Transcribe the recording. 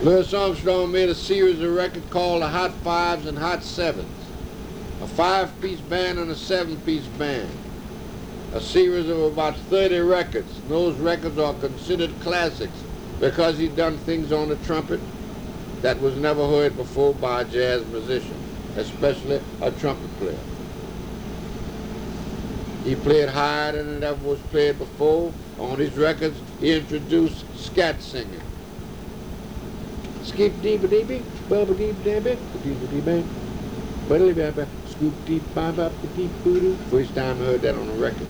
Louis Armstrong made a series of records called the Hot Fives and Hot Sevens. A 5-piece band and a 7-piece band. A series of about 30 records. And those records are considered classics because he done things on the trumpet that was never heard before by a jazz musician, especially a trumpet player. He played higher than it ever was played before. On his records, he introduced scat singing. Skip deep deep, bubble deep deep, deep deep bang, bubble deep, scoop deep, bop deep boo. First time I heard that on the record.